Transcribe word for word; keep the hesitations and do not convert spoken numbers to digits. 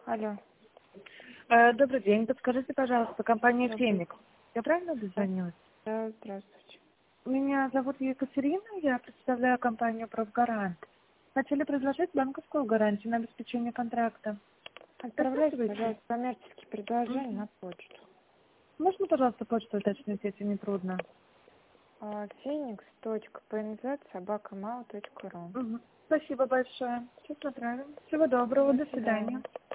Алло. Э, Добрый день. Подскажите, пожалуйста, компания Добрый. «Феникс». Я правильно дозвонилась? Да, здравствуйте. Меня зовут Екатерина, я представляю компанию «Профгарант». Хотели предложить банковскую гарантию на обеспечение контракта. Отправляйте, Рассматриваете? пожалуйста, коммерческие предложения Мгм. на почту. Можно, пожалуйста, почту уточнить, если не трудно? Феникс точка пнз собака мау точка ру. Мгм. Спасибо большое. Сейчас отправим. Всего доброго. До До свидания. свидания.